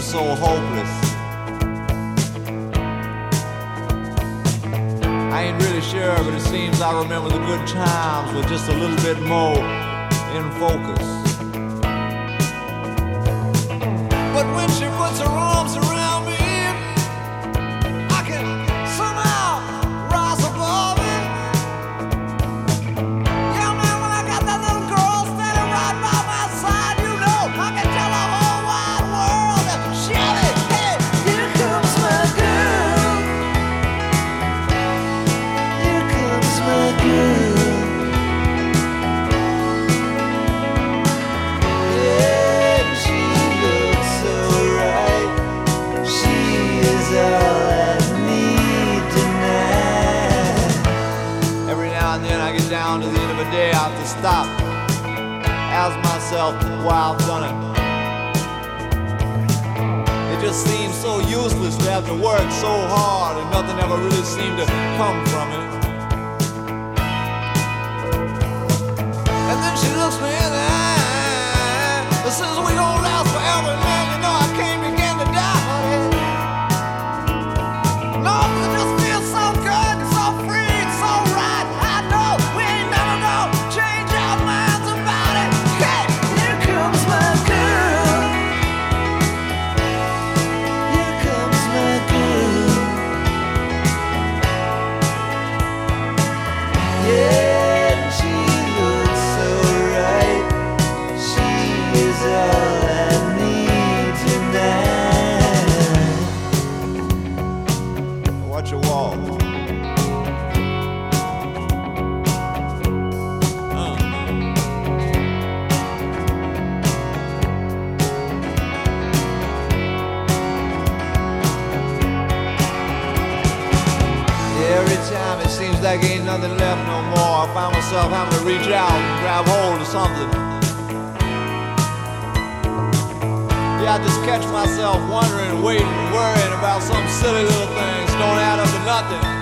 so hopeless. I ain't really sure, but it seems I remember the good times with just a little bit more in focus. But when she puts her arms around me, I can somehow rise above it. Yeah, man, when I got that little girl standing right by my side, you know I can tell the whole wide world that shout it, hey, here comes my girl. Here comes my girl. Down to the end of the day, I have to stop, ask myself why I've done it. It just seems so useless to have to work so hard and nothing ever really seemed to come from it. And then she looks me in the eye and says, we gon' last forever, man, you know I can't begin to die, honey. No, it just feels so good, so free, so right. I know we ain't never gonna change our minds about it. Hey, here comes my girl. Here comes my girl. Yeah, she looks so right. She is all I need tonight. Watch your walk. Every time it seems like ain't nothing left no more, I find myself having to reach out and grab hold of something. Yeah, I just catch myself wondering, waiting, worrying about some silly little things don't add up to nothing.